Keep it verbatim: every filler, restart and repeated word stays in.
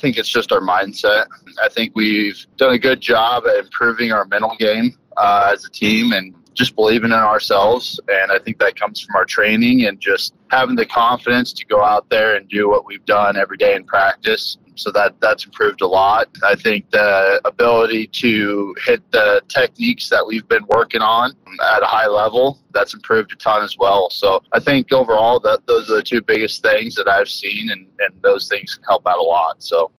think it's just our mindset. I think we've done a good job at improving our mental game uh, as a team and just believing in ourselves. And I think that comes from our training and just having the confidence to go out there and do what we've done every day in practice. So that that's improved a lot. I think the ability to hit the techniques that we've been working on at a high level, that's improved a ton as well. So I think overall that those are the two biggest things that I've seen, and, and those things help out a lot. So